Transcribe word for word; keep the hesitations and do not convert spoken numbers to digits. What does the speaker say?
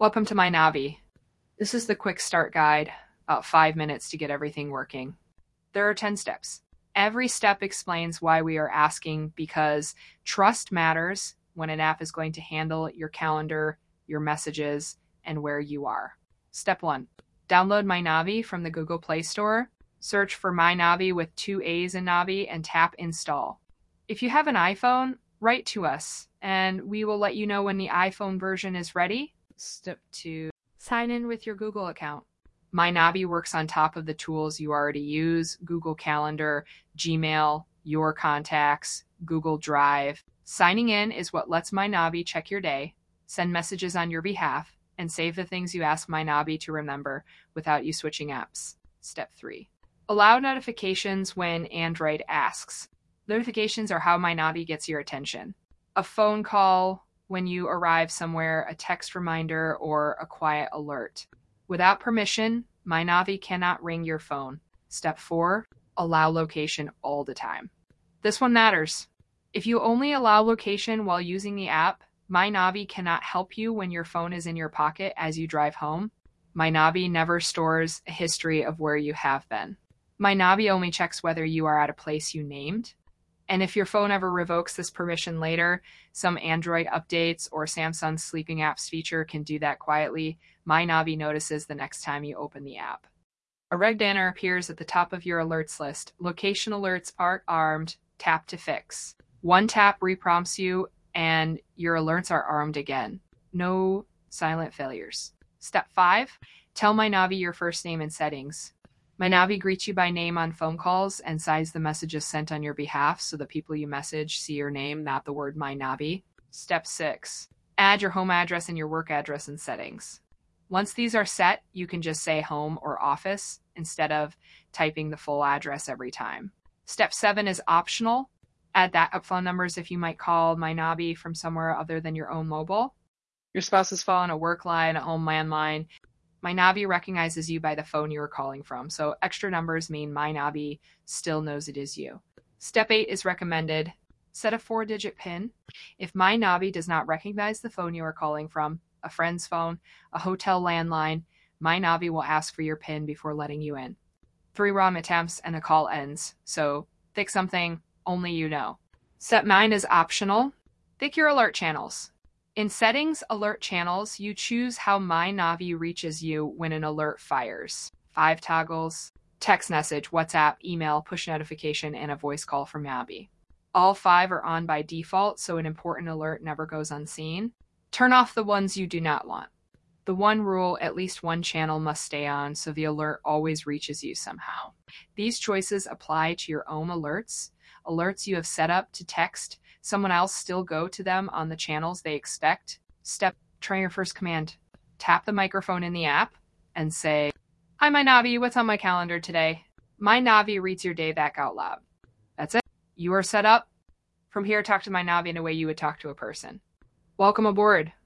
Welcome to my Navi. This is the quick start guide, about five minutes to get everything working. There are ten steps. Every step explains why we are asking, because trust matters when an app is going to handle your calendar, your messages, and where you are. Step one, download My Navi from the Google Play Store. Search for My Navi with two A's in Navi and tap install. If you have an iPhone, write to us and we will let you know when the iPhone version is ready. Step two, sign in with your Google account. My Navi works on top of the tools you already use: Google Calendar, Gmail, Your Contacts, Google Drive. Signing in is what lets My Navi check your day, send messages on your behalf, and save the things you ask My Navi to remember without you switching apps. Step three, allow notifications when Android asks. Notifications are how My Navi gets your attention. A phone call when you arrive somewhere, a text reminder, or a quiet alert. Without permission, My Navi cannot ring your phone. Step four, allow location all the time. This one matters. If you only allow location while using the app, My Navi cannot help you when your phone is in your pocket as you drive home. My Navi never stores a history of where you have been. My Navi only checks whether you are at a place you named. And if your phone ever revokes this permission later, some Android updates or Samsung's sleeping apps feature can do that quietly. My Navi notices the next time you open the app. A red banner appears at the top of your alerts list. Location alerts are armed. Tap to fix. One tap reprompts you and your alerts are armed again. No silent failures. Step five, tell My Navi your first name and settings. My Navi greets you by name on phone calls and signs the messages sent on your behalf so the people you message see your name, not the word My Navi. Step six, add your home address and your work address in settings. Once these are set, you can just say home or office instead of typing the full address every time. Step seven is optional. Add backup phone numbers if you might call My Navi from somewhere other than your own mobile. Your spouse's phone, a work line, a home landline. My Navi recognizes you by the phone you are calling from, so extra numbers mean My Navi still knows it is you. Step eight is recommended. Set a four-digit PIN. If My Navi does not recognize the phone you are calling from, a friend's phone, a hotel landline, My Navi will ask for your PIN before letting you in. Three wrong attempts and the call ends, so pick something only you know. Step nine is optional. Pick your alert channels. In Settings, Alert Channels, you choose how My Navi reaches you when an alert fires. Five toggles: text message, WhatsApp, email, push notification, and a voice call from Navi. All five are on by default, so an important alert never goes unseen. Turn off the ones you do not want. The one rule, at least one channel must stay on, so the alert always reaches you somehow. These choices apply to your own alerts. Alerts you have set up to text someone else still go to them on the channels they expect. Step, try your first command. Tap the microphone in the app and say, "Hi, My Navi, what's on my calendar today?" My Navi reads your day back out loud. That's it. You are set up. From here, talk to My Navi in a way you would talk to a person. Welcome aboard.